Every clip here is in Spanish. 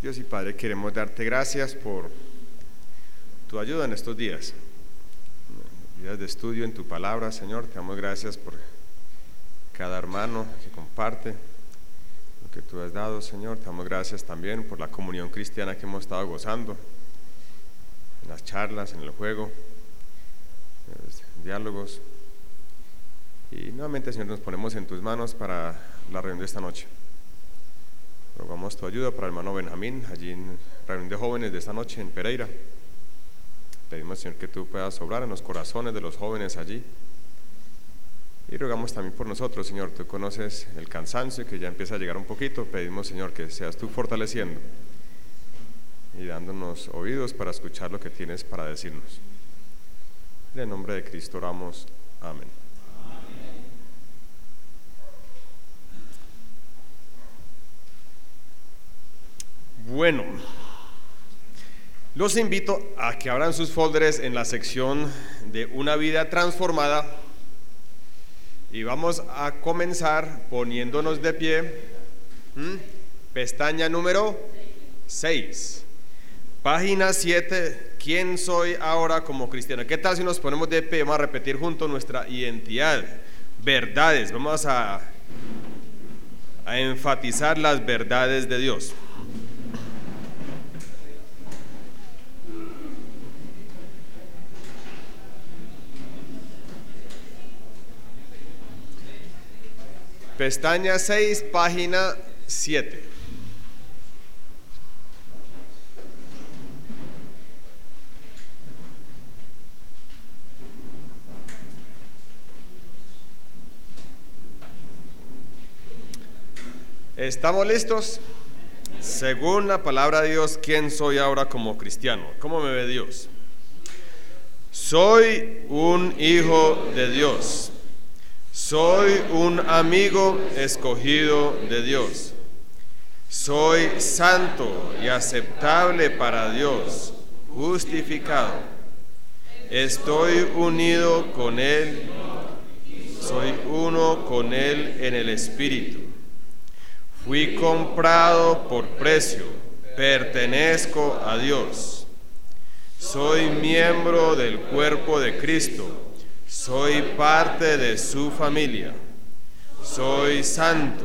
Dios y Padre, queremos darte gracias por tu ayuda en estos días de estudio en tu palabra, Señor. Te damos gracias por cada hermano que comparte lo que tú has dado, Señor. Te damos gracias también por la comunión cristiana que hemos estado gozando, en las charlas, en el juego, en los diálogos. Y nuevamente, Señor, nos ponemos en tus manos para la reunión de esta noche. Rogamos tu ayuda para el hermano Benjamín, allí en la reunión de jóvenes de esta noche en Pereira. Pedimos, Señor, que tú puedas obrar en los corazones de los jóvenes allí. Y rogamos también por nosotros, Señor. Tú conoces el cansancio que ya empieza a llegar un poquito. Pedimos, Señor, que seas tú fortaleciendo y dándonos oídos para escuchar lo que tienes para decirnos. En el nombre de Cristo oramos. Amén. Bueno, los invito a que abran sus folders en la sección de Una vida transformada y vamos a comenzar poniéndonos de pie. Pestaña número 6, página 7. ¿Quién soy ahora como cristiano? ¿Qué tal si nos ponemos de pie? Vamos a repetir juntos nuestra identidad, verdades. Vamos a enfatizar las verdades de Dios. Pestaña 6, página 7. ¿Estamos listos? Según la palabra de Dios, ¿quién soy ahora como cristiano? ¿Cómo me ve Dios? Soy un hijo de Dios. Soy un amigo escogido de Dios. Soy santo y aceptable para Dios, justificado. Estoy unido con Él. Soy uno con Él en el Espíritu. Fui comprado por precio. Pertenezco a Dios. Soy miembro del cuerpo de Cristo. Soy parte de su familia. Soy santo.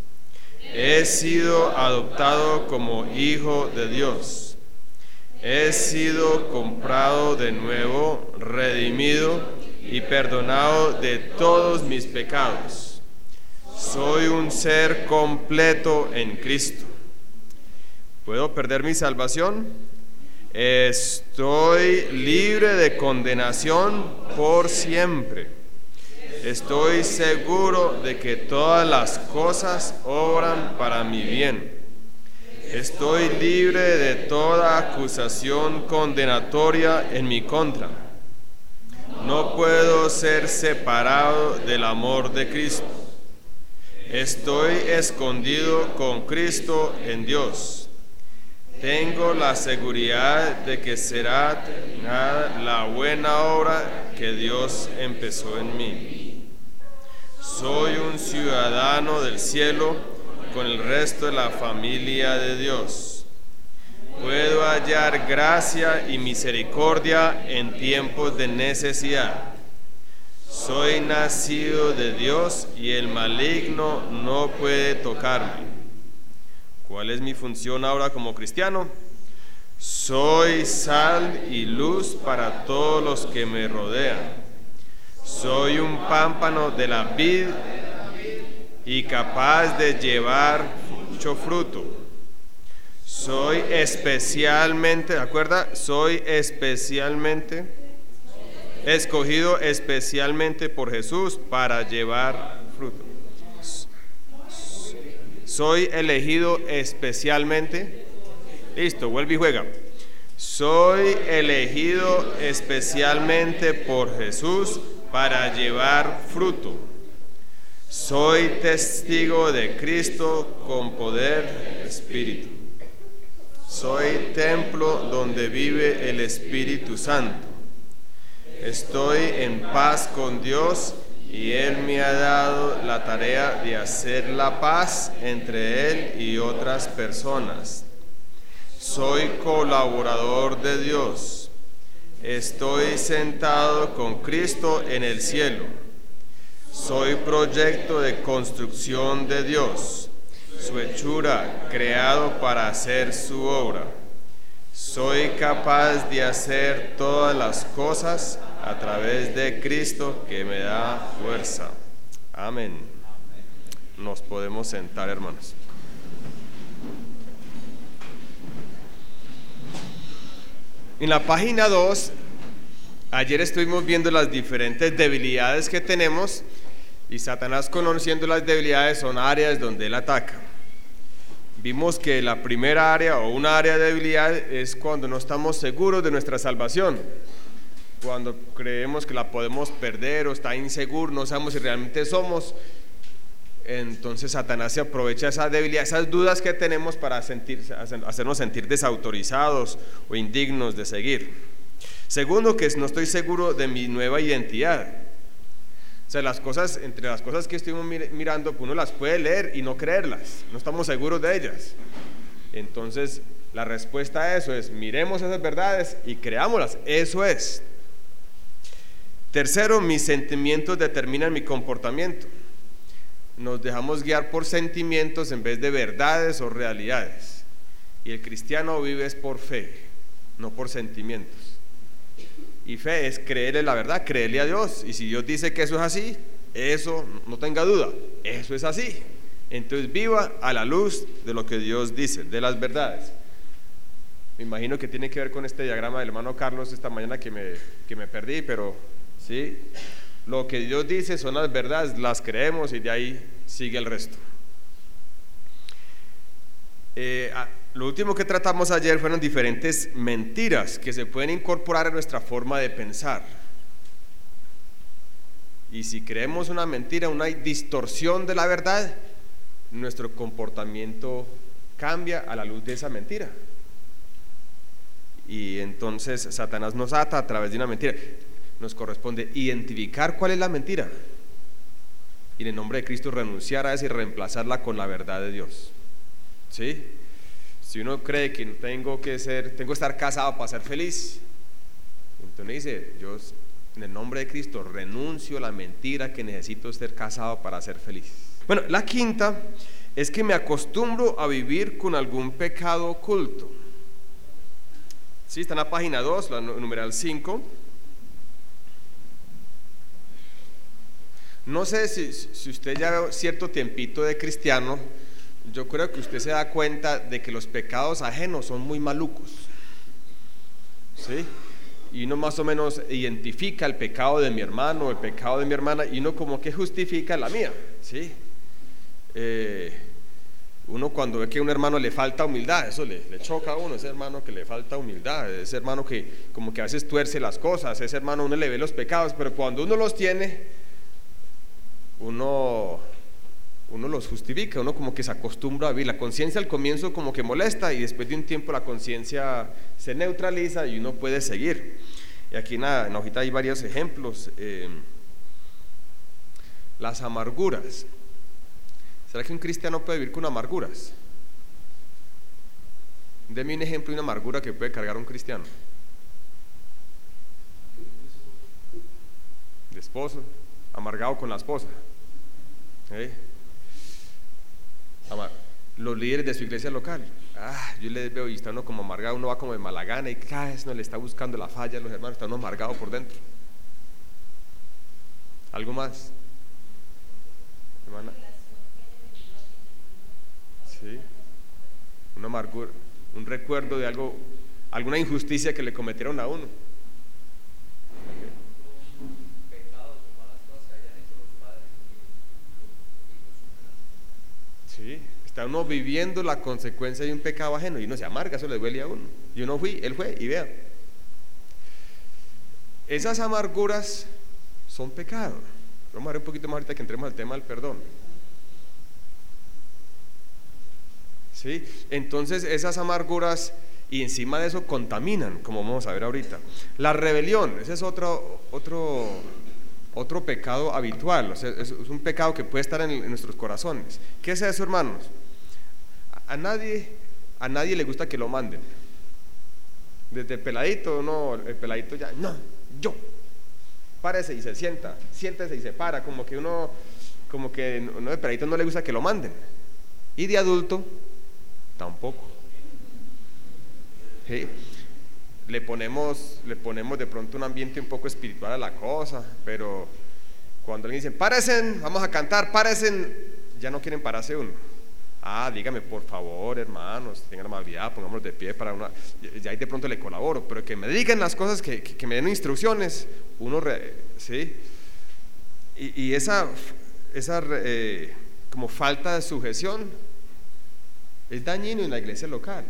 He sido adoptado como hijo de Dios. He sido comprado de nuevo, redimido y perdonado de todos mis pecados. Soy un ser completo en Cristo. ¿Puedo perder mi salvación? Estoy libre de condenación por siempre. Estoy seguro de que todas las cosas obran para mi bien. Estoy libre de toda acusación condenatoria en mi contra. No puedo ser separado del amor de Cristo. Estoy escondido con Cristo en Dios. Tengo la seguridad de que será terminada la buena obra que Dios empezó en mí. Soy un ciudadano del cielo con el resto de la familia de Dios. Puedo hallar gracia y misericordia en tiempos de necesidad. Soy nacido de Dios y el maligno no puede tocarme. ¿Cuál es mi función ahora como cristiano? Soy sal y luz para todos los que me rodean. Soy un pámpano de la vid y capaz de llevar mucho fruto. Soy especialmente, ¿de acuerdo? Soy especialmente escogido especialmente por Jesús para llevar fruto. Soy elegido especialmente. Listo, vuelve y juega. Soy elegido especialmente por Jesús para llevar fruto. Soy testigo de Cristo con poder del Espíritu. Soy templo donde vive el Espíritu Santo. Estoy en paz con Dios y Él me ha dado la tarea de hacer la paz entre Él y otras personas. Soy colaborador de Dios. Estoy sentado con Cristo en el cielo. Soy proyecto de construcción de Dios, su hechura, creado para hacer su obra. Soy capaz de hacer todas las cosas a través de Cristo que me da fuerza. Amén. Nos podemos sentar, hermanos. En la página 2, ayer estuvimos viendo las diferentes debilidades que tenemos, y Satanás, conociendo las debilidades, son áreas donde él ataca. Vimos que la primera área o una área de debilidad es cuando no estamos seguros de nuestra salvación, cuando creemos que la podemos perder o está inseguro, no sabemos si realmente somos. Entonces Satanás se aprovecha de esa debilidad, esas dudas que tenemos para hacernos sentir desautorizados o indignos de seguir. Segundo, que no estoy seguro de mi nueva identidad. O sea, entre las cosas que estuvimos mirando, uno las puede leer y no creerlas, no estamos seguros de ellas. Entonces la respuesta a eso es: miremos esas verdades y creámoslas, eso es. Tercero, mis sentimientos determinan mi comportamiento. Nos dejamos guiar por sentimientos en vez de verdades o realidades, y el cristiano vive es por fe, no por sentimientos. Y fe es creerle la verdad, creerle a Dios, y si Dios dice que eso es así, eso no tenga duda, eso es así. Entonces viva a la luz de lo que Dios dice, de las verdades. Me imagino que tiene que ver con este diagrama del hermano Carlos esta mañana que me perdí, pero sí, lo que Dios dice son las verdades, las creemos y de ahí sigue el resto. Lo último que tratamos ayer fueron diferentes mentiras que se pueden incorporar a nuestra forma de pensar. Y si creemos una mentira, una distorsión de la verdad, nuestro comportamiento cambia a la luz de esa mentira. Y entonces Satanás nos ata a través de una mentira. Nos corresponde identificar cuál es la mentira y en el nombre de Cristo renunciar a esa y reemplazarla con la verdad de Dios. ¿Sí? Si uno cree que tengo que estar casado para ser feliz, entonces dice: yo en el nombre de Cristo renuncio a la mentira que necesito ser casado para ser feliz. Bueno, la quinta es que me acostumbro a vivir con algún pecado oculto. Sí, está en la página 2, la numeral 5. No sé si usted ya ve cierto tiempito de cristiano, yo creo que usted se da cuenta de que los pecados ajenos son muy malucos, ¿sí? Y uno más o menos identifica el pecado de mi hermano, el pecado de mi hermana, y uno como que justifica la mía, ¿sí? Uno cuando ve que a un hermano le falta humildad, eso le choca a uno, ese hermano que le falta humildad, ese hermano que como que a veces tuerce las cosas, ese hermano uno le ve los pecados, pero cuando uno los tiene, uno los justifica, uno como que se acostumbra a vivir. La conciencia al comienzo como que molesta, y después de un tiempo la conciencia se neutraliza y uno puede seguir. Y aquí en la hojita hay varios ejemplos. Las amarguras. ¿Será que un cristiano puede vivir con amarguras? Deme un ejemplo de una amargura que puede cargar un cristiano. De esposo, amargado con la esposa. Los líderes de su iglesia local, yo les veo y está uno como amargado, uno va como de mala gana y cada vez no le está buscando la falla a los hermanos, está uno amargado por dentro. ¿Algo más, hermana? Sí, una amargura, un recuerdo de algo, alguna injusticia que le cometieron a uno. Sí, está uno viviendo la consecuencia de un pecado ajeno y uno se amarga, eso le duele a uno. Yo no fui, él fue, y vea. Esas amarguras son pecado. Vamos a ver un poquito más ahorita que entremos al tema del perdón. ¿Sí? Entonces esas amarguras y encima de eso contaminan, como vamos a ver ahorita. La rebelión, ese es otro pecado habitual, o sea, es un pecado que puede estar en nuestros corazones. ¿Qué es eso, hermanos? A a nadie le gusta que lo manden. Desde el peladito, no, el peladito ya, no, yo. Párese y se sienta, siéntese y se para, como que de peladito no le gusta que lo manden. Y de adulto, tampoco. ¿Sí? Le ponemos de pronto un ambiente un poco espiritual a la cosa, pero cuando alguien dice, párense, vamos a cantar, párense, ya no quieren pararse uno. Dígame por favor, hermanos, tengan amabilidad, pongámonos de pie para una. Ya ahí de pronto le colaboro, pero que me digan las cosas, que me den instrucciones, ¿sí? Y esa como falta de sujeción es dañino en la iglesia local.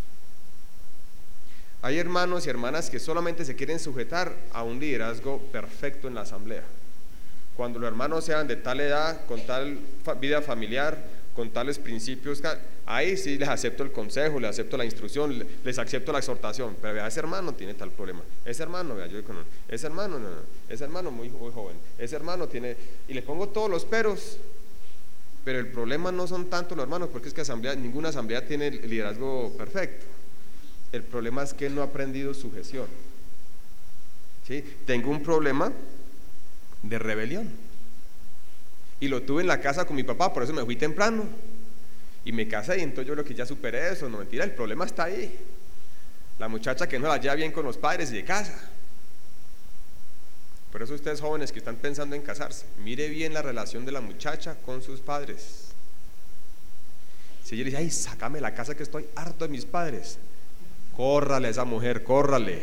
Hay hermanos y hermanas que solamente se quieren sujetar a un liderazgo perfecto en la asamblea. Cuando los hermanos sean de tal edad, con tal vida familiar, con tales principios, ahí sí les acepto el consejo, les acepto la instrucción, les acepto la exhortación. Pero vea, ese hermano tiene tal problema, ese hermano, vea, ese hermano, no, ese hermano muy joven, ese hermano tiene, y le pongo todos los peros. Pero el problema no son tanto los hermanos, porque es que ninguna asamblea tiene el liderazgo perfecto. El problema es que él no ha aprendido sujeción. ¿Sí? Tengo un problema de rebelión y lo tuve en la casa con mi papá, por eso me fui temprano y me casé, y entonces yo creo que ya superé eso. No, mentira, el problema está ahí. La muchacha que no la lleva bien con los padres y de casa. Por eso ustedes jóvenes que están pensando en casarse, mire bien la relación de la muchacha con sus padres. Si ella dice, sácame la casa que estoy harto de mis padres, córrale a esa mujer, córrale.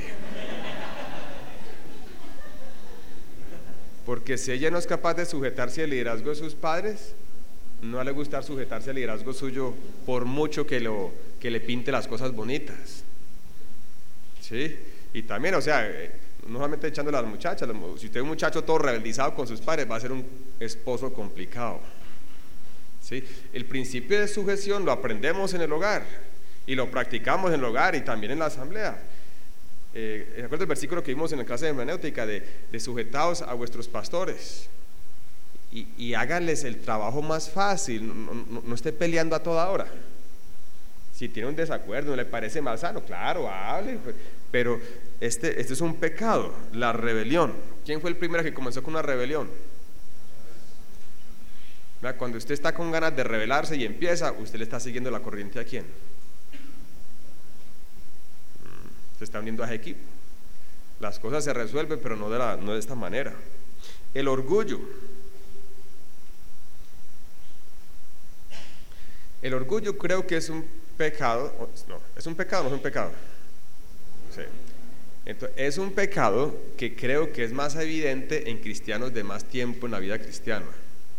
Porque si ella no es capaz de sujetarse al liderazgo de sus padres, no le va a gustar sujetarse al liderazgo suyo, por mucho que le pinte las cosas bonitas. ¿Sí? Y también, no solamente echándole a las muchachas, si usted es un muchacho todo rebeldizado con sus padres, va a ser un esposo complicado. ¿Sí? El principio de sujeción lo aprendemos en el hogar y lo practicamos en el hogar y también en la asamblea. Recuerda el versículo que vimos en la clase de hermenéutica de sujetaos a vuestros pastores y háganles el trabajo más fácil. No esté peleando a toda hora. Si tiene un desacuerdo, no le parece mal sano, claro, hable, pero este es un pecado, la rebelión. ¿Quién fue el primero que comenzó con una rebelión? Cuando usted está con ganas de rebelarse y empieza, usted le está siguiendo la corriente ¿a quién? Se está uniendo a ese equipo. Las cosas se resuelven, pero no de esta manera. El orgullo. El orgullo creo que es un pecado. No, ¿es un pecado o no es un pecado? Sí. Entonces, es un pecado que creo que es más evidente en cristianos de más tiempo en la vida cristiana.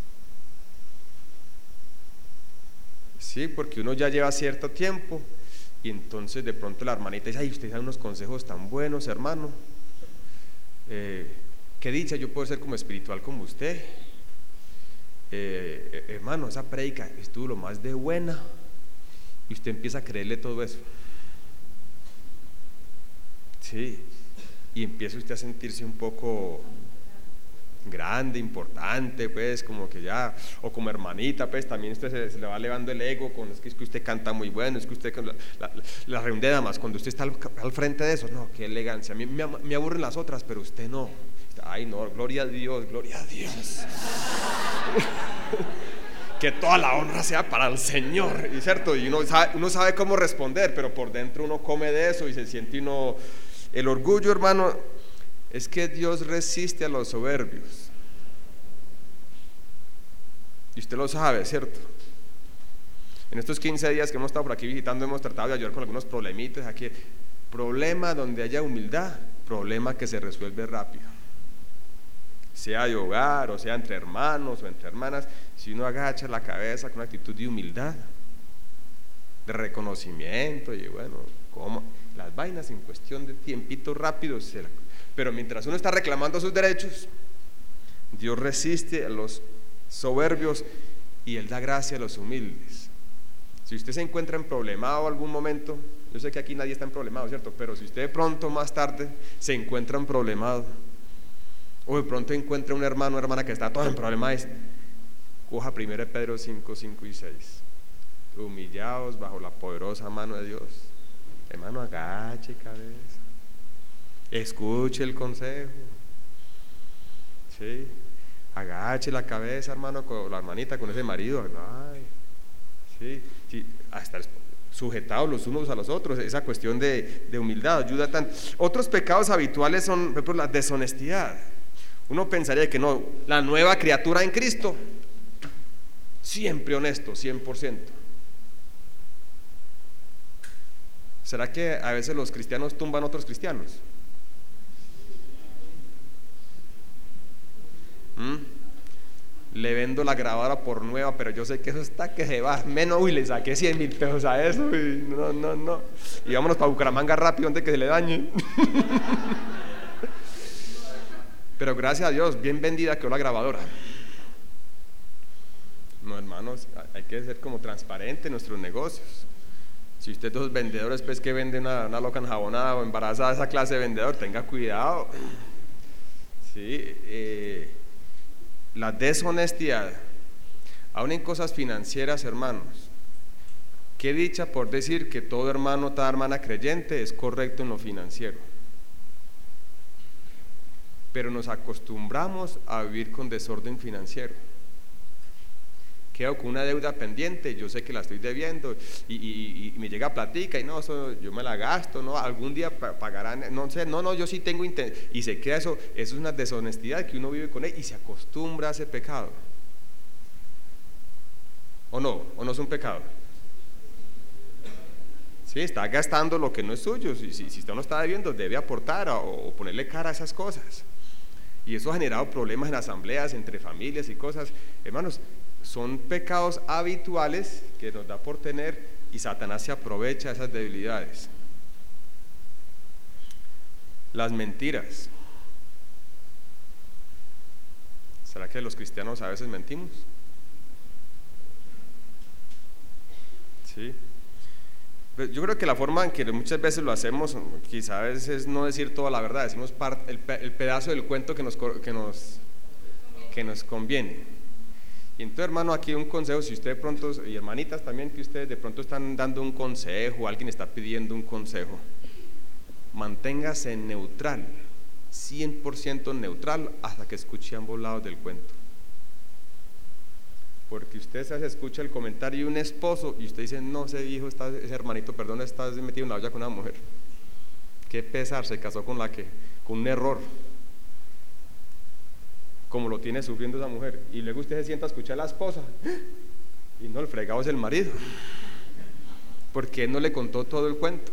Sí, porque uno ya lleva cierto tiempo y entonces de pronto la hermanita dice, usted da unos consejos tan buenos, hermano, qué dicha, yo puedo ser como espiritual como usted, hermano, esa prédica estuvo lo más de buena, y usted empieza a creerle todo eso. Sí, y empieza usted a sentirse un poco grande, importante, pues, como que ya, o como hermanita, pues, también usted se le va elevando el ego con es que usted canta muy bueno, es que usted, la reunión de damas, cuando usted está al frente de eso, no, qué elegancia, a mí me aburren las otras, pero usted no, no, gloria a Dios, gloria a Dios. Que toda la honra sea para el Señor, y cierto, y uno sabe cómo responder, pero por dentro uno come de eso y se siente uno. El orgullo, hermano, es que Dios resiste a los soberbios, y usted lo sabe, ¿cierto? En estos 15 días que hemos estado por aquí visitando, hemos tratado de ayudar con algunos problemitas aquí. Problema donde haya humildad, problema que se resuelve rápido, sea de hogar, o sea entre hermanos o entre hermanas. Si uno agacha la cabeza con una actitud de humildad, de reconocimiento, y bueno, como las vainas en cuestión de tiempito rápido pero mientras uno está reclamando sus derechos, Dios resiste a los soberbios y Él da gracia a los humildes. Si usted se encuentra en problemado algún momento, yo sé que aquí nadie está en problemado, ¿cierto? Pero si usted de pronto más tarde se encuentra en problemado, o de pronto encuentra un hermano o hermana que está todo en problemas, coja 1 Pedro 5, 5 y 6. humillados bajo la poderosa mano de Dios. Hermano, agache cabeza, escuche el consejo, ¿sí? Agache la cabeza, hermano, con la hermanita, con ese marido, ay, ¿sí? Sí, hasta sujetados los unos a los otros. Esa cuestión de humildad ayuda tanto. Otros pecados habituales son, por ejemplo, la deshonestidad. Uno pensaría que no, la nueva criatura en Cristo, siempre honesto, 100%. ¿Será que a veces los cristianos tumban a otros cristianos? Le vendo la grabadora por nueva, pero yo sé que eso está que se va menos. Uy, le saqué 100,000 pesos a eso y no. Y vámonos para Bucaramanga rápido antes que se le dañe. Pero gracias a Dios, bien vendida quedó la grabadora. No, hermanos, hay que ser como transparente en nuestros negocios. Si usted es vendedores pues que vende una loca enjabonada o embarazada, esa clase de vendedor, tenga cuidado. Sí, la deshonestidad, aún en cosas financieras, hermanos. Qué dicha por decir que todo hermano, toda hermana creyente es correcto en lo financiero. Pero nos acostumbramos a vivir con desorden financiero. Quedo con una deuda pendiente, yo sé que la estoy debiendo y me llega platica y no, eso yo me la gasto, no, algún día pagarán, no sé, no, yo sí tengo y se queda eso es una deshonestidad que uno vive con él y se acostumbra a ese pecado. ¿O no es un pecado? Sí, está gastando lo que no es suyo. Si usted no está debiendo, debe aportar o ponerle cara a esas cosas. Y eso ha generado problemas en asambleas, entre familias y cosas. Hermanos, son pecados habituales que nos da por tener y Satanás se aprovecha de esas debilidades. Las mentiras. ¿Será que los cristianos a veces mentimos? Sí. Yo creo que la forma en que muchas veces lo hacemos, quizás es no decir toda la verdad, decimos el pedazo del cuento que nos conviene. Y entonces, hermano, aquí un consejo, si usted de pronto, y hermanitas también, que ustedes de pronto están dando un consejo, alguien está pidiendo un consejo, manténgase neutral, 100% neutral, hasta que escuche ambos lados del cuento. Porque usted se escucha el comentario de un esposo y usted dice, no, ese hijo, ese hermanito, perdón, está metido en la olla con una mujer. Qué pesar, se casó con un error, como lo tiene sufriendo esa mujer. Y luego usted se sienta a escuchar a la esposa y no, el fregado es el marido, porque él no le contó todo el cuento.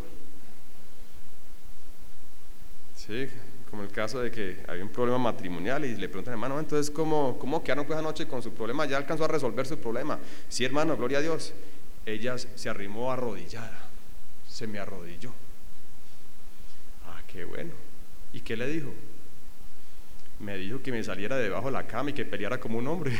Sí, como el caso de que hay un problema matrimonial y le preguntan, hermano, entonces ¿cómo quedaron esa noche con su problema? ¿Ya alcanzó a resolver su problema? Sí, hermano, gloria a Dios. Ella se arrimó arrodillada, se me arrodilló. Ah, qué bueno. ¿Y qué le dijo? Me dijo que me saliera debajo de la cama y que peleara como un hombre.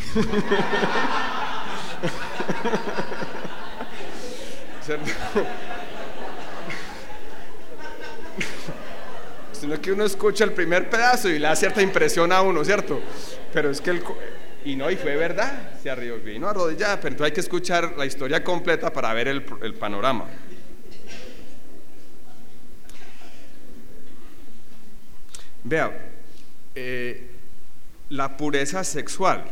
Sino que uno escucha el primer pedazo y le da cierta impresión a uno, ¿cierto? Pero es que y fue verdad, se vino arrodillada, pero entonces hay que escuchar la historia completa para ver el panorama. Vea, la pureza sexual,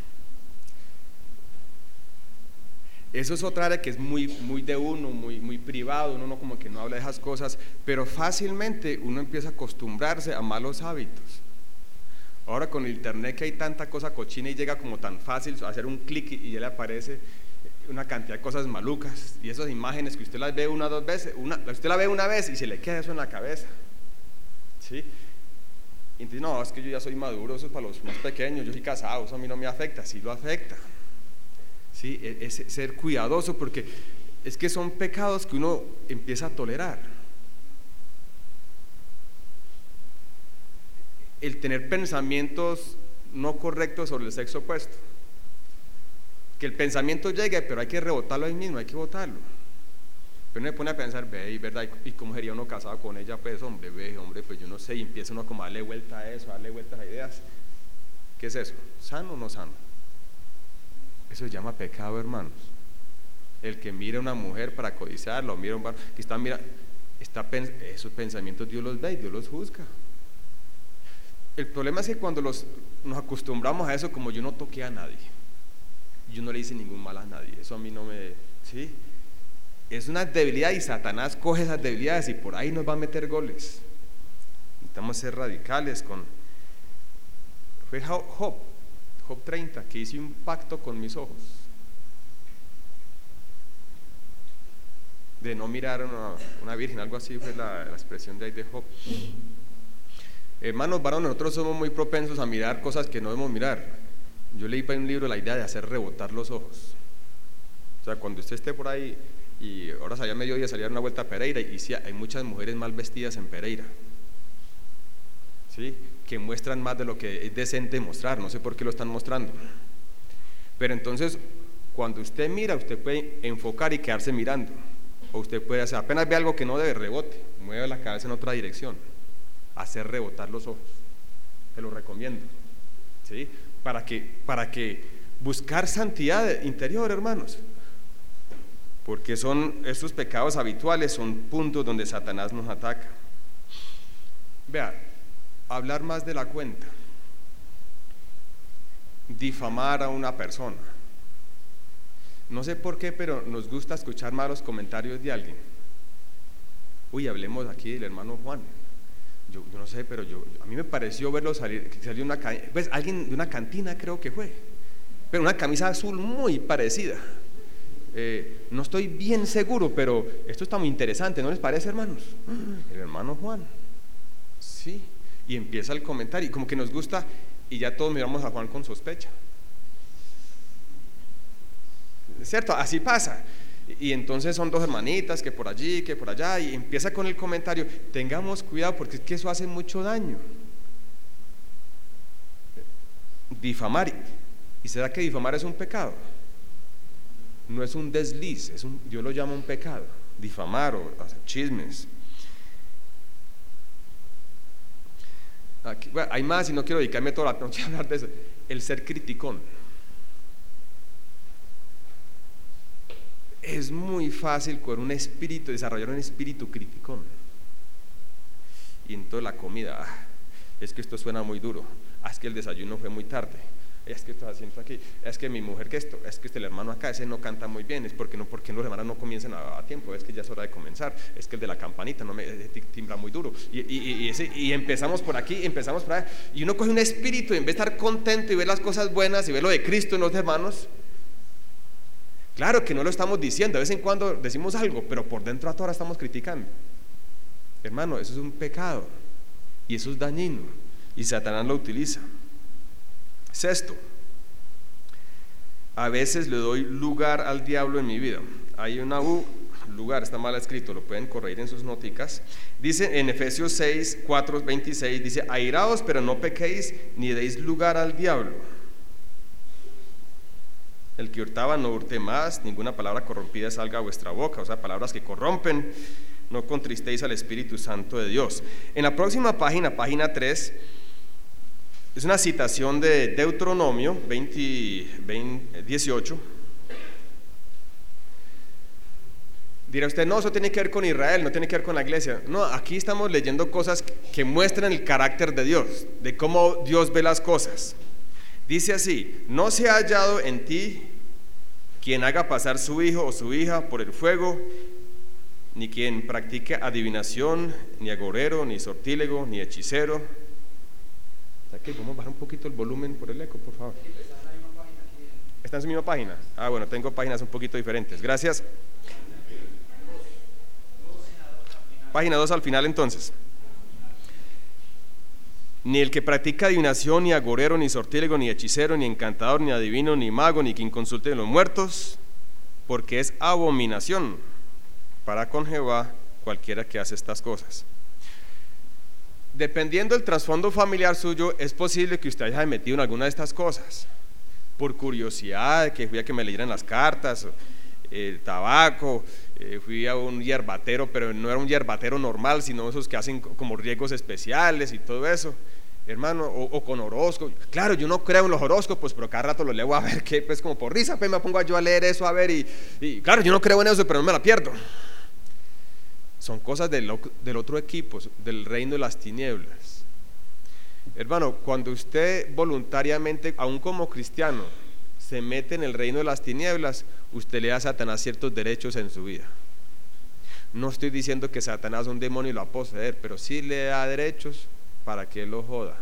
eso es otra área que es muy de uno, muy privado, uno no, como que no habla de esas cosas, pero fácilmente uno empieza a acostumbrarse a malos hábitos. Ahora con el internet que hay tanta cosa cochina y llega como tan fácil hacer un clic y ya le aparece una cantidad de cosas malucas, y esas imágenes que usted las ve una o dos veces, usted la ve una vez y se le queda eso en la cabeza, ¿sí? Y entonces, no, es que yo ya soy maduro, eso es para los más pequeños, yo soy casado, eso a mí no me afecta. Sí lo afecta. Sí, es ser cuidadoso, porque es que son pecados que uno empieza a tolerar. El tener pensamientos no correctos sobre el sexo opuesto, que el pensamiento llegue, pero hay que rebotarlo ahí mismo, hay que botarlo. Pero uno se pone a pensar, ve, ¿verdad? ¿Y cómo sería uno casado con ella? Pues hombre, pues yo no sé, y empieza uno como a darle vuelta a eso, a darle vueltas a ideas. ¿Qué es eso? ¿Sano o no sano? Eso se llama pecado, hermanos. El que mira a una mujer para codiciarla, o mira a un varón que está mirando, esos pensamientos Dios los ve y Dios los juzga. El problema es que cuando nos acostumbramos a eso, como yo no toqué a nadie, yo no le hice ningún mal a nadie, eso a mí no me... ¿sí? Es una debilidad y Satanás coge esas debilidades y por ahí nos va a meter goles. Necesitamos ser radicales con... Fue Job 30, que hice un pacto con mis ojos de no mirar a una virgen, algo así fue la expresión de ahí de Job. Hermanos varones, nosotros somos muy propensos a mirar cosas que no debemos mirar. Yo leí para un libro la idea de hacer rebotar los ojos. O sea, cuando usted esté por ahí, y ahora salía a mediodía, salía a una vuelta a Pereira, y sí, hay muchas mujeres mal vestidas en Pereira, ¿sí? Que muestran más de lo que es decente mostrar, no sé por qué lo están mostrando. Pero entonces, cuando usted mira, usted puede enfocar y quedarse mirando, o usted puede hacer, apenas ve algo que no debe, rebote, mueve la cabeza en otra dirección, hacer rebotar los ojos. Te lo recomiendo, ¿sí? Para que buscar santidad interior, hermanos, porque estos pecados habituales son puntos donde Satanás nos ataca. Vea, hablar más de la cuenta, difamar a una persona. No sé por qué, pero nos gusta escuchar más los comentarios de alguien. Uy, hablemos aquí del hermano Juan. Yo no sé, pero a mí me pareció verlo salir, que salió pues alguien de una cantina, creo que fue, pero una camisa azul muy parecida. No estoy bien seguro, pero esto está muy interesante, ¿no les parece, hermanos? El hermano Juan, sí, y empieza el comentario, y como que nos gusta, y ya todos miramos a Juan con sospecha, ¿cierto? Así pasa. Y entonces son dos hermanitas que por allí, que por allá, y empieza con el comentario. Tengamos cuidado porque es que eso hace mucho daño. Difamar, ¿y será que difamar es un pecado? No es un desliz, Dios lo llama un pecado, difamar o hacer chismes. Aquí, bueno, hay más y no quiero dedicarme toda la noche a hablar de eso. El ser criticón. Es muy fácil desarrollar un espíritu criticón. Y entonces la comida, es que esto suena muy duro, es que el desayuno fue muy tarde, es que esto haciendo aquí, es que mi mujer que esto, es que el hermano acá, ese no canta muy bien, es porque los hermanos no comienzan a tiempo, es que ya es hora de comenzar, es que el de la campanita no me timbra muy duro, y empezamos por aquí, empezamos por allá, y uno coge un espíritu, y en vez de estar contento y ver las cosas buenas y ver lo de Cristo en los hermanos. Claro que no lo estamos diciendo, de vez en cuando decimos algo, pero por dentro a toda hora estamos criticando. Hermano, eso es un pecado y eso es dañino y Satanás lo utiliza. Sexto, a veces le doy lugar al diablo en mi vida. Hay una lugar, está mal escrito, lo pueden corregir en sus noticas. Dice en Efesios 6, 4, 26, dice: airaos, pero no pequéis, ni deis lugar al diablo. El que hurtaba no hurte más, ninguna palabra corrompida salga a vuestra boca, o sea, palabras que corrompen. No contristéis al Espíritu Santo de Dios. En la próxima página, página 3, es una citación de Deuteronomio 18. Dirá usted, no, eso tiene que ver con Israel, no tiene que ver con la iglesia. No, aquí estamos leyendo cosas que muestran el carácter de Dios, de cómo Dios ve las cosas. Dice así: no se ha hallado en ti quien haga pasar su hijo o su hija por el fuego, ni quien practique adivinación, ni agorero, ni sortílego, ni hechicero. ¿Aquí? Vamos a bajar un poquito el volumen por el eco, por favor. ¿Está en su misma página? Ah, bueno, tengo páginas un poquito diferentes. Gracias. Página 2 al final, entonces. Ni el que practica adivinación, ni agorero, ni sortílego, ni hechicero, ni encantador, ni adivino, ni mago, ni quien consulte de los muertos, porque es abominación para con Jehová cualquiera que hace estas cosas. Dependiendo del trasfondo familiar suyo, es posible que usted haya metido en alguna de estas cosas, por curiosidad, que fui a que me leyeran las cartas, el tabaco, fui a un yerbatero, pero no era un yerbatero normal, sino esos que hacen como riegos especiales y todo eso. hermano, o con horóscopos. Claro, yo no creo en los horóscopos, pero cada rato los leo a ver que, pues como por risa, pues me pongo yo a leer eso, a ver, y claro, yo no creo en eso, pero no me la pierdo. Son cosas del otro equipo, del reino de las tinieblas. Hermano, cuando usted voluntariamente, aún como cristiano, se mete en el reino de las tinieblas, usted le da a Satanás ciertos derechos en su vida. No estoy diciendo que Satanás es un demonio y lo va a poseer, pero sí le da derechos para que él lo joda.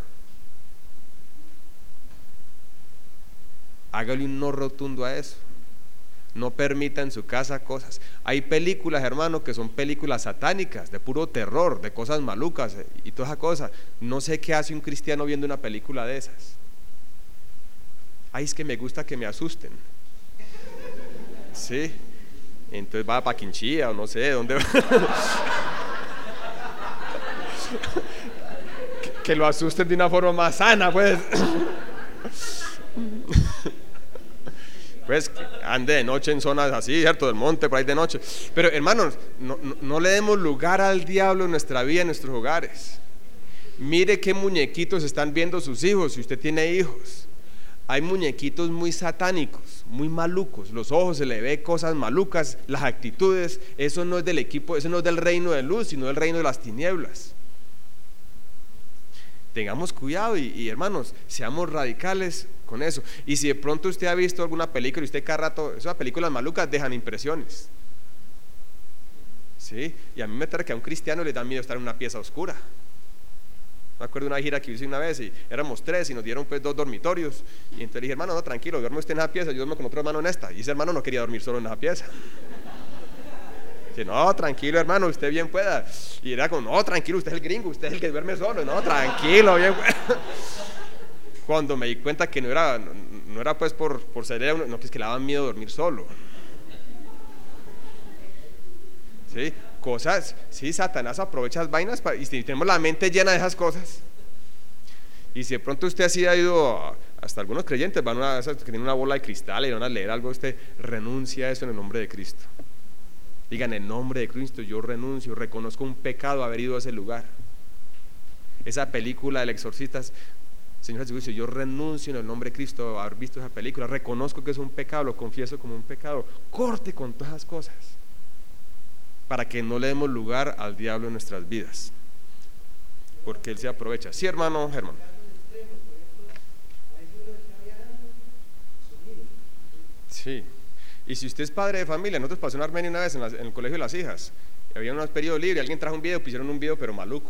Hágale un no rotundo a eso. No permita en su casa cosas. Hay películas, hermano, que son películas satánicas, de puro terror, de cosas malucas y todas esas cosas. No sé qué hace un cristiano viendo una película de esas. Ay, es que me gusta que me asusten. Sí. Entonces va para Quinchía o no sé dónde va. Que lo asusten de una forma más sana, pues. Pues ande de noche en zonas así, ¿cierto? Del monte, por ahí de noche. Pero hermanos, no le demos lugar al diablo en nuestra vida, en nuestros hogares. Mire qué muñequitos están viendo sus hijos, si usted tiene hijos. Hay muñequitos muy satánicos, muy malucos. Los ojos se le ve cosas malucas, las actitudes. Eso no es del equipo, eso no es del reino de luz, sino del reino de las tinieblas. Tengamos cuidado y hermanos, seamos radicales con eso. Y si de pronto usted ha visto alguna película y usted cada rato, esas películas malucas dejan impresiones, ¿sí? Y a mí me trae que a un cristiano le da miedo estar en una pieza oscura. Me acuerdo de una gira que hice una vez y éramos 3 y nos dieron pues 2 dormitorios. Y entonces dije, hermano, no, tranquilo, duerme usted en esa pieza, yo duermo con otro hermano en esta. Y ese hermano no quería dormir solo en esa pieza. Dice, no, tranquilo, hermano, usted bien pueda. Y era como, no, tranquilo, usted es el gringo, usted es el que duerme solo. No, tranquilo, bien pueda. Cuando me di cuenta que no era pues por ser, no, que es que le daban miedo dormir solo. ¿Sí? Cosas, sí, Satanás aprovecha las vainas y si tenemos la mente llena de esas cosas. Y si de pronto usted así ha ido, hasta algunos creyentes van a esas que tienen una bola de cristal y van a leer algo, usted renuncia a eso en el nombre de Cristo. Digan, en el nombre de Cristo yo renuncio, reconozco un pecado haber ido a ese lugar. Esa película del exorcista, Señor Jesucristo, yo renuncio en el nombre de Cristo a haber visto esa película, reconozco que es un pecado, lo confieso como un pecado. Corte con todas esas cosas, para que no le demos lugar al diablo en nuestras vidas, porque él se aprovecha. Sí, hermano Germán. Sí. Y si usted es padre de familia, nosotros pasó en Armenia una vez en el colegio de las hijas, había unos periodos libres, alguien trajo un video, pusieron un video pero maluco.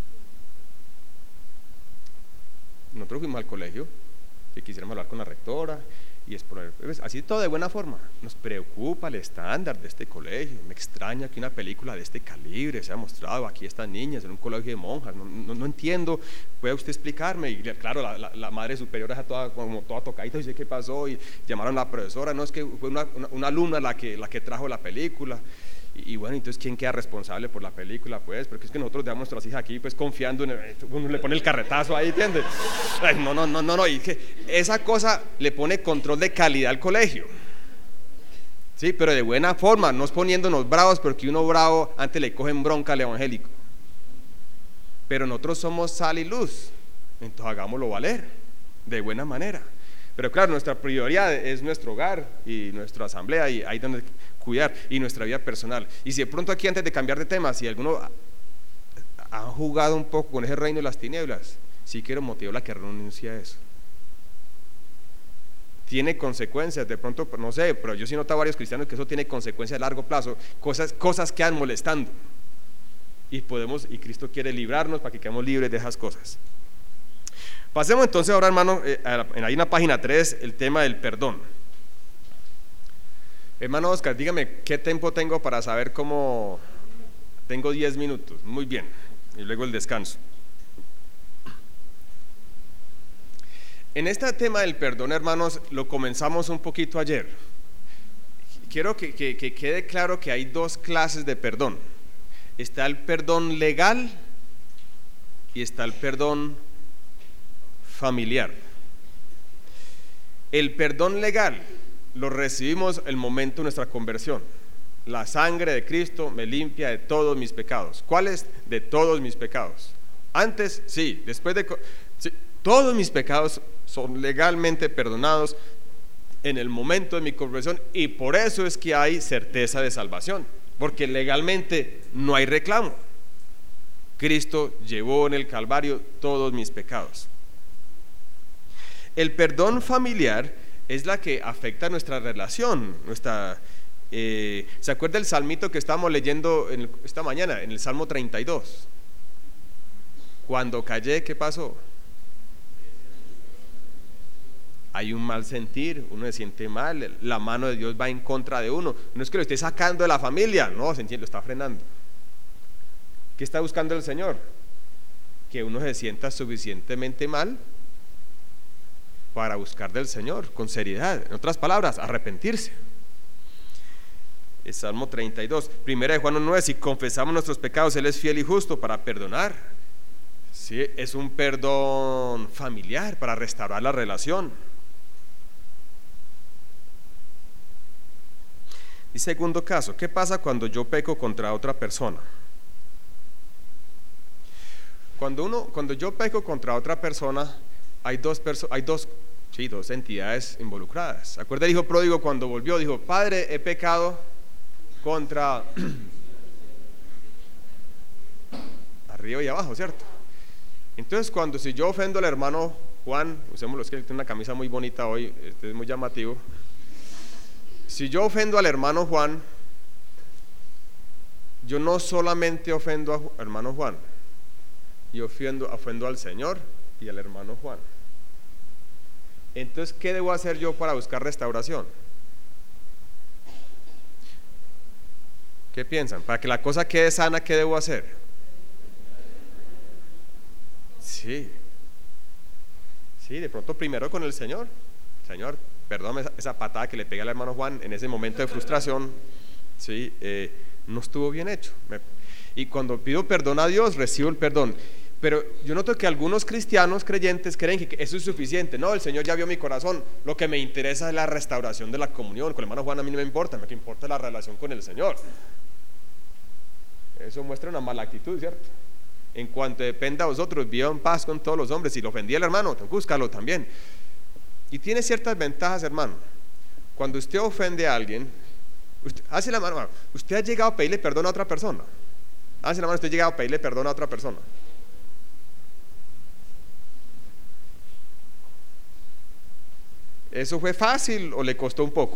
Nosotros fuimos al colegio y quisiéramos hablar con la rectora y exponer, así todo de buena forma. Nos preocupa el estándar de este colegio, me extraña que una película de este calibre se ha mostrado aquí a estas niñas en un colegio de monjas, no entiendo, ¿puede usted explicarme? Y claro, la madre superiora está toda tocadita, dice qué pasó, y llamaron a la profesora, no, es que fue una alumna la que trajo la película. Y bueno, entonces ¿quién queda responsable por la película? Pues, porque es que nosotros dejamos a nuestras hijas aquí pues confiando uno le pone el carretazo ahí, ¿entiendes? Ay, no, y que esa cosa le pone control de calidad al colegio, sí, pero de buena forma, no es poniéndonos bravos, porque uno bravo antes le cogen bronca al evangélico. Pero nosotros somos sal y luz, entonces hagámoslo valer de buena manera. Pero claro, nuestra prioridad es nuestro hogar y nuestra asamblea, y ahí donde cuidar, y nuestra vida personal. Y si de pronto aquí, antes de cambiar de tema, si alguno ha jugado un poco con ese reino de las tinieblas, sí quiero motivarla a que renuncie a eso. Tiene consecuencias, de pronto, no sé, pero yo sí he notado a varios cristianos que eso tiene consecuencias a largo plazo, cosas quedan molestando, y Cristo quiere librarnos para que quedemos libres de esas cosas. Pasemos entonces ahora, hermano, ahí en la página 3, el tema del perdón. Hermano Oscar, dígame qué tiempo tengo para saber cómo. Tengo 10 minutos, muy bien, y luego el descanso. En este tema del perdón, hermanos, lo comenzamos un poquito ayer. Quiero que quede claro que hay 2 clases de perdón. Está el perdón legal y está el perdón familiar. El perdón legal lo recibimos el momento de nuestra conversión. La sangre de Cristo me limpia de todos mis pecados. ¿Cuáles? De todos mis pecados. Antes, sí, después de Sí, todos mis pecados son legalmente perdonados en el momento de mi conversión, y por eso es que hay certeza de salvación, porque legalmente no hay reclamo. Cristo llevó en el Calvario todos mis pecados. El perdón familiar es la que afecta nuestra relación, ¿se acuerda el salmito que estábamos leyendo esta mañana, en el Salmo 32? Cuando callé, ¿qué pasó? Hay un mal sentir, uno se siente mal, la mano de Dios va en contra de uno. No es que lo esté sacando de la familia, no, lo está frenando. ¿Qué está buscando el Señor? Que uno se sienta suficientemente mal para buscar del Señor con seriedad. En otras palabras, arrepentirse. El Salmo 32, primera de Juan 9: si confesamos nuestros pecados, Él es fiel y justo para perdonar. Sí, es un perdón familiar para restaurar la relación. Y segundo caso, ¿qué pasa cuando yo peco contra otra persona? Cuando yo peco contra otra persona, hay dos entidades involucradas. ¿Acuerda el hijo pródigo cuando volvió? Dijo: Padre, he pecado contra arriba y abajo, ¿cierto? Entonces, si yo ofendo al hermano Juan, usémoslo, es que tiene una camisa muy bonita hoy, este es muy llamativo. Si yo ofendo al hermano Juan, yo no solamente ofendo al hermano Juan, yo ofendo al Señor y al hermano Juan. Entonces, ¿qué debo hacer yo para buscar restauración? ¿Qué piensan? Para que la cosa quede sana, ¿qué debo hacer? Sí, de pronto primero con el Señor. Señor, perdóname esa patada que le pegué al hermano Juan en ese momento de frustración. Sí, no estuvo bien hecho. Y cuando pido perdón a Dios, recibo el perdón. Pero yo noto que algunos cristianos creyentes creen que eso es suficiente. No, el Señor ya vio mi corazón, lo que me interesa es la restauración de la comunión. Con el hermano Juan a mí no me importa, lo que importa es la relación con el Señor. Eso muestra una mala actitud, ¿cierto? En cuanto dependa de vosotros, viva en paz con todos los hombres. Si lo ofendí al hermano, búscalo también. Y tiene ciertas ventajas, hermano. Cuando usted ofende a alguien, hace la mano. ¿Usted ha llegado a pedirle perdón a otra persona? Hace la mano, ¿usted ha llegado a pedirle perdón a otra persona? ¿Eso fue fácil o le costó un poco?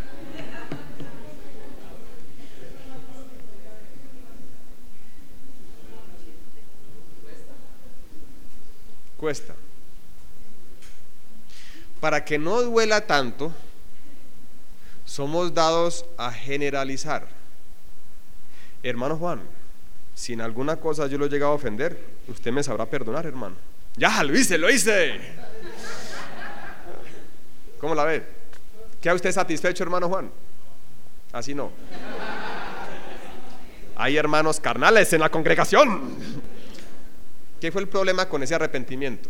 Cuesta. Para que no duela tanto, somos dados a generalizar. Hermano Juan, si en alguna cosa yo lo he llegado a ofender, usted me sabrá perdonar, hermano. Ya, lo hice. ¿Cómo la ve? ¿Queda usted satisfecho, hermano Juan? Así no. Hay hermanos carnales en la congregación. ¿Qué fue el problema con ese arrepentimiento?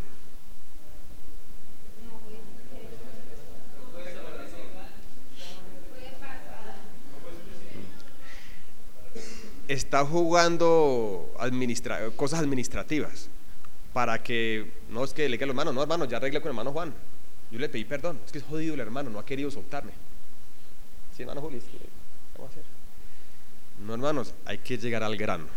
Está jugando cosas administrativas para que, no es que le quede los hermanos, no hermano, ya arreglé con el hermano Juan, yo le pedí perdón, es que es jodido el hermano, no ha querido soltarme. Sí, hermano Juli, ¿qué vamos a hacer? No, hermanos, hay que llegar al grano.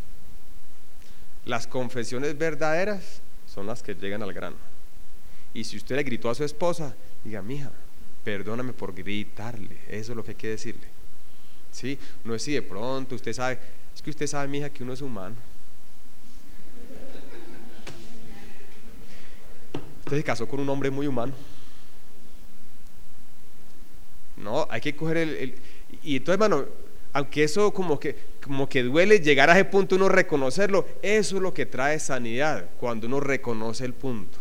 Las confesiones verdaderas son las que llegan al grano. Y si usted le gritó a su esposa, diga: mija, perdóname por gritarle. Eso es lo que hay que decirle. ¿Sí? No es si de pronto usted sabe, es que usted sabe, mija, que uno es humano. Usted se casó con un hombre muy humano. No, hay que coger y entonces, hermano, aunque eso como que duele llegar a ese punto, uno reconocerlo, eso es lo que trae sanidad, cuando uno reconoce el punto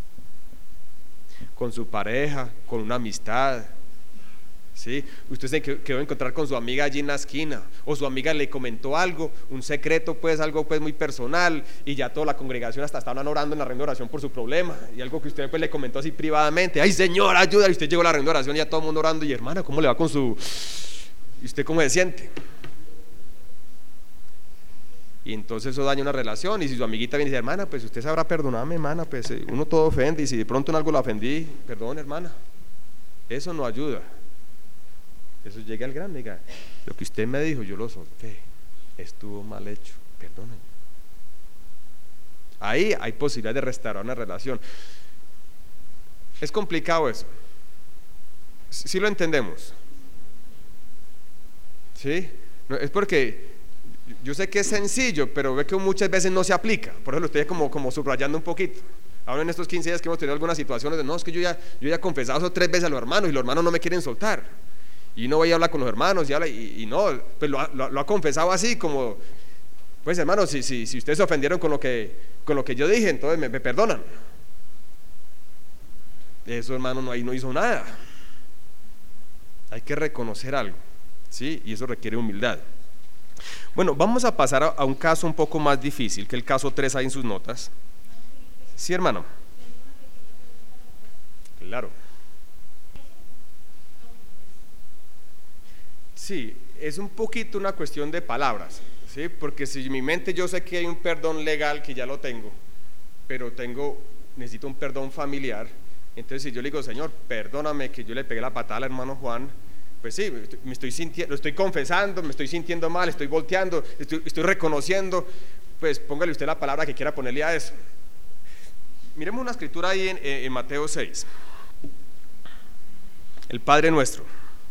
con su pareja, con una amistad. ¿Sí? Usted se quedó a encontrar con su amiga allí en la esquina, o su amiga le comentó algo, un secreto, pues algo pues muy personal, y ya toda la congregación hasta estaban orando en la reunión de oración por su problema, y algo que usted pues le comentó así privadamente: ay Señor, ayuda. Y usted llegó a la reunión de oración y ya todo el mundo orando, y hermana, ¿cómo le va con su? ¿Y usted cómo se siente? Y entonces eso daña una relación. Y si su amiguita viene y dice, hermana, pues usted sabrá perdonarme, hermana, pues uno todo ofende, y si de pronto en algo la ofendí, perdón, hermana. Eso no ayuda. Eso llega al grano, diga, lo que usted me dijo, yo lo solté, estuvo mal hecho, perdónenme. Ahí hay posibilidad de restaurar una relación. Es complicado eso. ¿Sí lo entendemos? ¿Sí? No, es porque yo sé que es sencillo, pero ve que muchas veces no se aplica. Por eso lo estoy como subrayando un poquito. Ahora en estos 15 días que hemos tenido algunas situaciones de, no, es que yo ya he confesado eso 3 veces a los hermanos y los hermanos no me quieren soltar. Y no voy a hablar con los hermanos y no, pues lo ha confesado así como, pues hermanos, si ustedes se ofendieron con lo que yo dije, entonces me perdonan. Eso, hermano, ahí no hizo nada. Hay que reconocer algo, ¿sí? Y eso requiere humildad. Bueno, vamos a pasar a un caso un poco más difícil, que el caso 3 ahí en sus notas. ¿Sí, hermano? Claro. Sí, es un poquito una cuestión de palabras, ¿sí? Porque si en mi mente yo sé que hay un perdón legal, que ya lo tengo, pero necesito un perdón familiar. Entonces si yo le digo, Señor, perdóname que yo le pegué la patada al hermano Juan, pues sí, me estoy sintiendo, lo estoy confesando, me estoy sintiendo mal, estoy volteando, estoy reconociendo, pues póngale usted la palabra que quiera ponerle a eso. Miremos una escritura ahí en Mateo 6, el Padre Nuestro.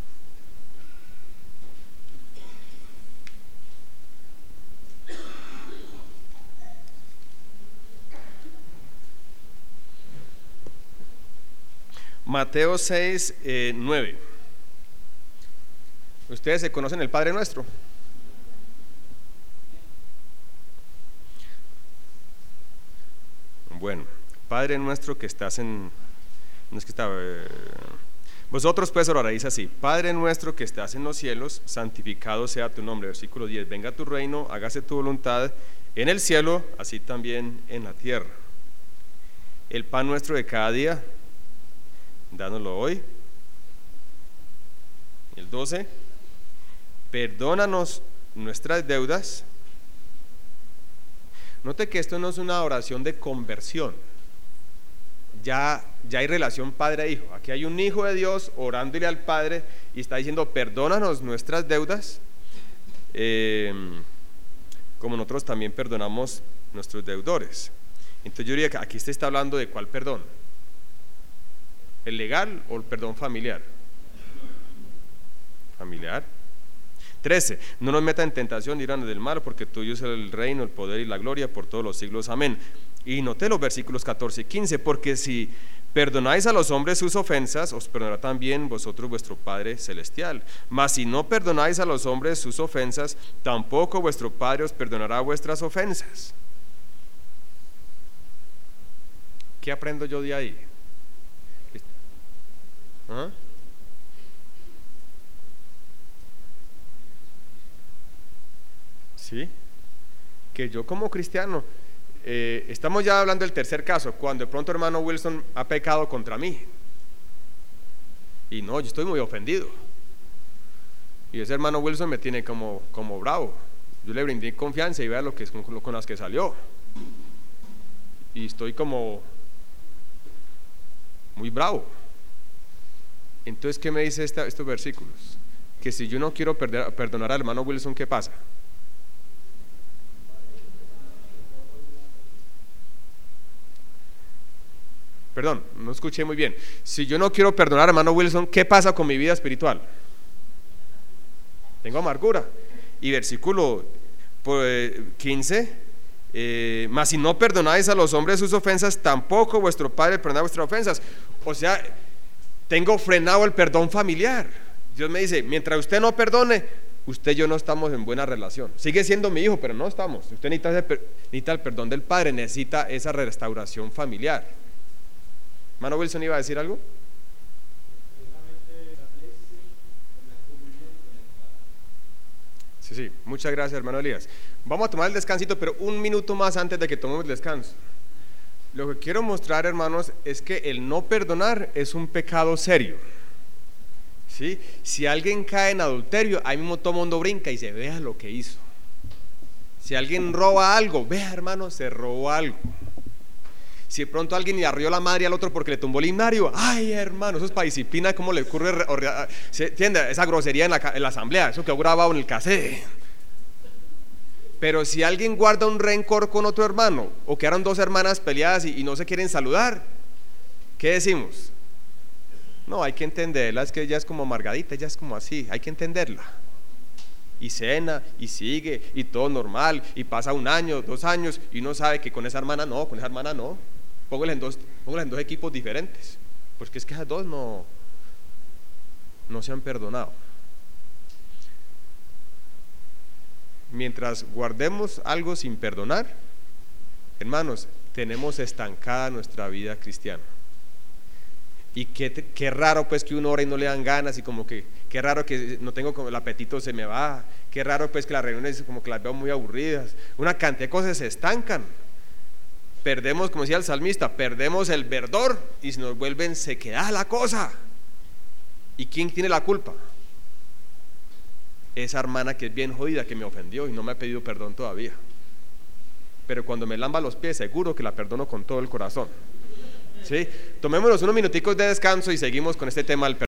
Mateo 6, 9. ¿Ustedes se conocen el Padre Nuestro? Bueno, Padre Nuestro que estás en... No es que está... Vosotros pues oraréis así: Padre nuestro que estás en los cielos, santificado sea tu nombre. Versículo 10. Venga tu reino, hágase tu voluntad en el cielo, así también en la tierra. El pan nuestro de cada día, dánoslo hoy. El 12. Perdónanos nuestras deudas. Note que esto no es una oración de conversión. Ya hay relación padre e hijo. Aquí hay un hijo de Dios orándole al Padre y está diciendo: perdónanos nuestras deudas, como nosotros también perdonamos nuestros deudores. Entonces yo diría que aquí se está hablando de ¿cuál perdón? ¿El legal o el perdón familiar? Familiar. 13. No nos meta en tentación, líbranos del mal, porque tuyo es el reino, el poder y la gloria por todos los siglos. Amén. Y noté los versículos 14 y 15: porque si perdonáis a los hombres sus ofensas, os perdonará también vosotros vuestro Padre Celestial. Mas si no perdonáis a los hombres sus ofensas, tampoco vuestro Padre os perdonará vuestras ofensas. ¿Qué aprendo yo de ahí? ¿Ah? ¿Sí? Que yo como cristiano, estamos ya hablando del tercer caso, cuando de pronto hermano Wilson ha pecado contra mí y no, yo estoy muy ofendido y ese hermano Wilson me tiene como bravo. Yo le brindé confianza y vea lo que es con las que salió y estoy como muy bravo. Entonces, ¿qué me dice estos versículos? Que si yo no quiero perdonar al hermano Wilson, ¿qué pasa? Perdón, no escuché muy bien. Si yo no quiero perdonar al hermano Wilson, ¿qué pasa con mi vida espiritual? Tengo amargura. Y versículo 15: mas si no perdonáis a los hombres sus ofensas, tampoco vuestro Padre perdonará vuestras ofensas. O sea, tengo frenado el perdón familiar. Dios me dice: mientras usted no perdone, usted y yo no estamos en buena relación. Sigue siendo mi hijo, pero no estamos. Usted necesita el perdón del Padre, necesita esa restauración familiar. ¿Hermano Wilson iba a decir algo? Sí, muchas gracias, hermano Elías. Vamos a tomar el descansito, pero un minuto más antes de que tomemos el descanso. Lo que quiero mostrar, hermanos, es que el no perdonar es un pecado serio. ¿Sí? Si alguien cae en adulterio, ahí mismo todo el mundo brinca y se vea lo que hizo. Si alguien roba algo, vea hermano, se robó algo. Si de pronto alguien le arrió la madre al otro porque le tumbó el himnario, ay hermano, eso es para disciplina. ¿Cómo le ocurre? ¿Se entiende? Esa grosería en la asamblea, eso quedó grabado en el cassette. Pero si alguien guarda un rencor con otro hermano, o quedaron dos hermanas peleadas y no se quieren saludar, ¿qué decimos? No, hay que entenderla, es que ella es como amargadita, ella es como así, hay que entenderla. Y cena, y sigue, y todo normal, y pasa 1 año, 2 años, y uno sabe que con esa hermana no. Póngale en dos equipos diferentes, porque es que esas dos no se han perdonado. Mientras guardemos algo sin perdonar, hermanos, tenemos estancada nuestra vida cristiana. Y qué raro pues que uno ora y no le dan ganas, y como que qué raro que no tengo, como el apetito se me va, qué raro pues que las reuniones como que las veo muy aburridas, una cantidad de cosas se estancan. Perdemos, como decía el salmista, perdemos el verdor y se nos vuelve en sequedad la cosa. ¿Y quién tiene la culpa? Esa hermana que es bien jodida, que me ofendió y no me ha pedido perdón todavía. Pero cuando me lamba los pies, seguro que la perdono con todo el corazón. ¿Sí? Tomémonos unos minuticos de descanso y seguimos con este tema del perdón.